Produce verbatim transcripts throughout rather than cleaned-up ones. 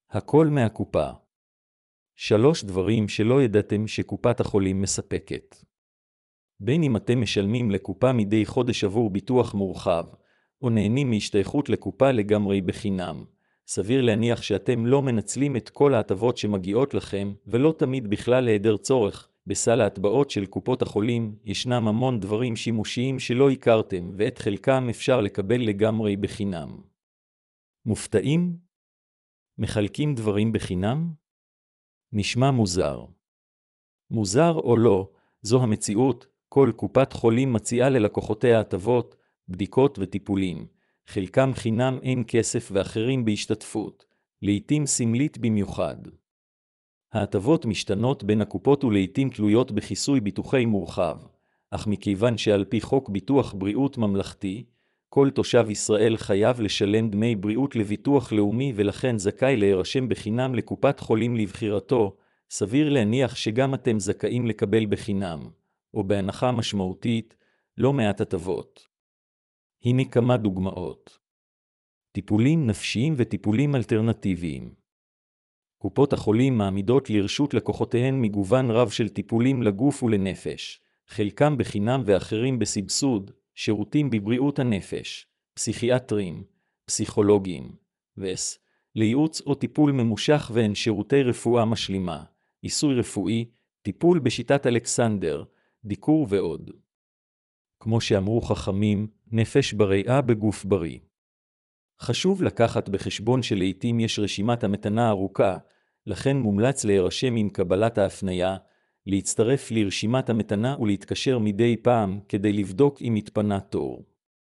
הכל מהקופה. שלוש דברים שלא ידעתם שקופת החולים מספקת. בין אם אתם משלמים לקופה מדי חודש עבור ביטוח מורחב, או נהנים מהשתייכות לקופה לגמרי בחינם, סביר להניח שאתם לא מנצלים את כל ההטבות שמגיעות לכם, ולא תמיד בכלל להיעדר צורך. בסל ההטבעות של קופות החולים ישנם המון דברים שימושיים שלא הכרתם, ואת חלקם אפשר לקבל לגמרי בחינם. מופתעים? מחלקים דברים בחינם? נשמע מוזר. מוזר או לא, זו המציאות. כל קופת חולים מציעה ללקוחותיה הטבות, בדיקות וטיפולים. חלקם חינם, אין כסף, ואחרים בהשתתפות, לעתים סמלית במיוחד. ההטבות משתנות בין הקופות ולעתים תלויות בכיסוי ביטוחי מורחב, אך מכיוון שעל פי חוק ביטוח בריאות ממלכתי, כל תושב ישראל חייב לשלם דמי בריאות לביטוח לאומי ולכן זכאי להירשם בחינם לקופת חולים לבחירתו, סביר להניח שגם אתם זכאים לקבל בחינם, או בהנחה משמעותית, לא מעט הטבות. הנה כמה דוגמאות. טיפולים נפשיים וטיפולים אלטרנטיביים. קופות החולים מעמידות לרשות לקוחותיהן מגוון רב של טיפולים לגוף ולנפש, חלקם בחינם ואחרים בסבסוד, שירותים בבריאות הנפש, פסיכיאטרים, פסיכולוגים, וס, לייעוץ או טיפול ממושך והן שירותי רפואה משלימה, עיסוי רפואי, טיפול בשיטת אלכסנדר, דיקור ועוד. כמו שאמרו חכמים, נפש בריאה בגוף בריא. חשוב לקחת בחשבון שלעיתים יש רשימת המתנה ארוכה, לכן מומלץ להירשם עם קבלת ההפניה, להצטרף לרשימת המתנה ולהתקשר מדי פעם כדי לבדוק אם התפנה תור.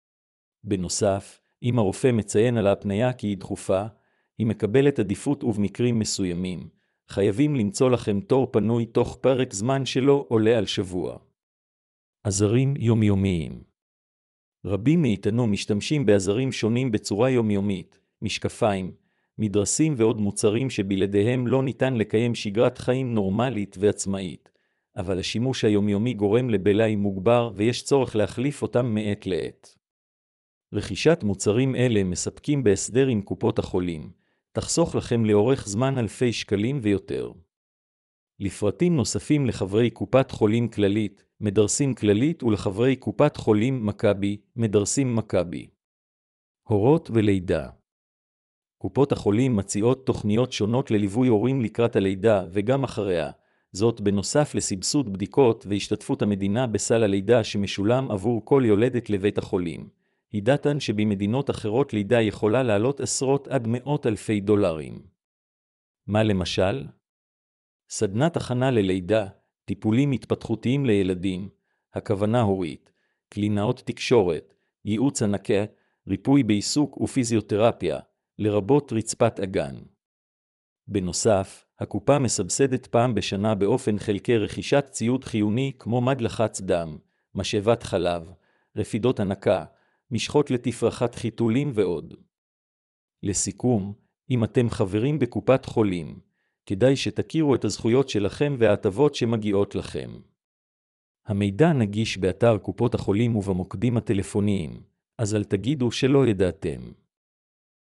בנוסף, אם הרופא מציין על ההפניה כי היא דחופה, היא מקבלת עדיפות ובמקרים מסוימים, חייבים למצוא לכם תור פנוי תוך פרק זמן שלא עולה על שבוע. עזרים יומיומיים. רבים מאיתנו משתמשים בעזרים שונים בצורה יומיומית, משקפיים, מדרסים ועוד מוצרים שבלעדיהם לא ניתן לקיים שגרת חיים נורמלית ועצמאית, אבל השימוש היומיומי גורם לבלאי מוגבר ויש צורך להחליף אותם מעת לעת. רכישת מוצרים אלה מספקים בהסדר עם קופות החולים, תחסוך לכם לאורך זמן אלפי שקלים ויותר. לפרטים נוספים לחברי קופת חולים כללית, מדרסים כללית ולחברי קופת חולים מכבי, מדרסים מכבי. הורות ולידה. קופות החולים מציעות תוכניות שונות לליווי הורים לקראת הלידה וגם אחריה, זאת בנוסף לסבסוד בדיקות והשתתפות המדינה בסל הלידה שמשולם עבור כל יולדת לבית החולים. ידעתן שבמדינות אחרות לידה יכולה לעלות עשרות עד מאות אלפי דולרים. מה למשל? סדנת הכנה ללידה, טיפולים התפתחותיים לילדים, הכוונה הורית, קלינאות תקשורת, ייעוץ הנקה, ריפוי בעיסוק ופיזיותרפיה, לרבות רצפת אגן. בנוסף, הקופה מסבסדת פעם בשנה באופן חלקי רכישת ציוד חיוני כמו מד לחץ דם, משאבת חלב, רפידות הנקה, משחות לתפרחת חיתולים ועוד. לסיכום, אם אתם חברים בקופת חולים, כדאי שתכירו את הזכויות שלכם וההטבות שמגיעות לכם. המידע נגיש באתר קופות החולים ובמוקדים הטלפוניים, אז אל תגידו שלא ידעתם.